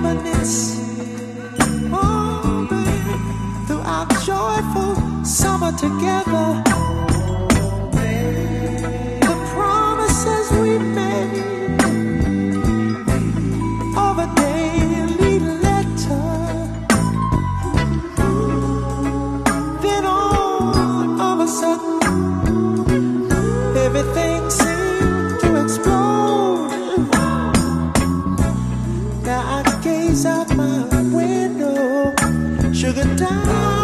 reminisce, oh babe, through our joyful summer together. The promises we made of a daily letter. Then all of a sudden, everything seemed to explode. Now I gaze out my window, sugar down.